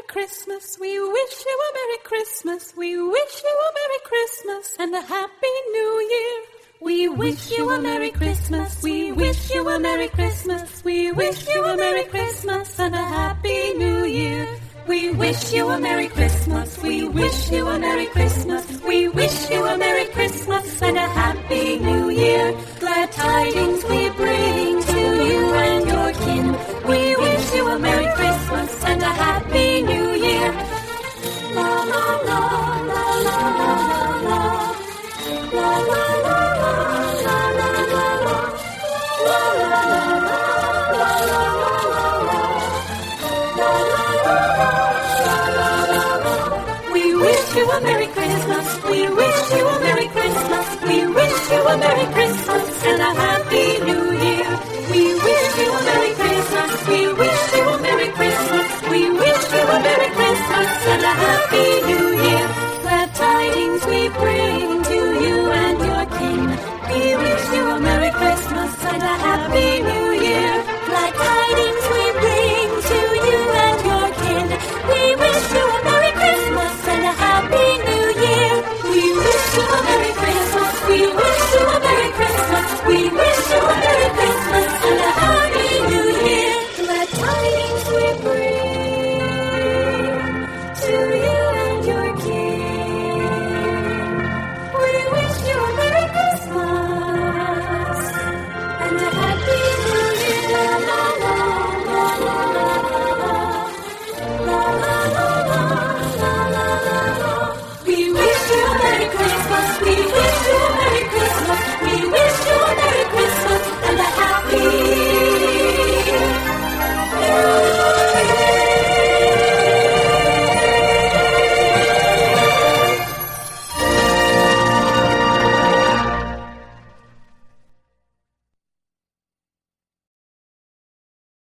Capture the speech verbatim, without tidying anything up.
Christmas. We wish you a Merry Christmas. We wish you a Merry Christmas and a Happy New Year. We wish you a Merry Christmas. We wish you a Merry Christmas. We wish you a Merry Christmas and a Happy New Year. We wish you a Merry Christmas. We wish you a Merry Christmas. We wish you a Merry Christmas and a Happy New Year. Glad tidings we bring to you and your kin. We wish you a Merry Christmas and a Happy New Year. La la la la la la la la la la la la la la We wish you a Merry Christmas. We wish you a Merry Christmas. We wish you a Merry Christmas and a Happy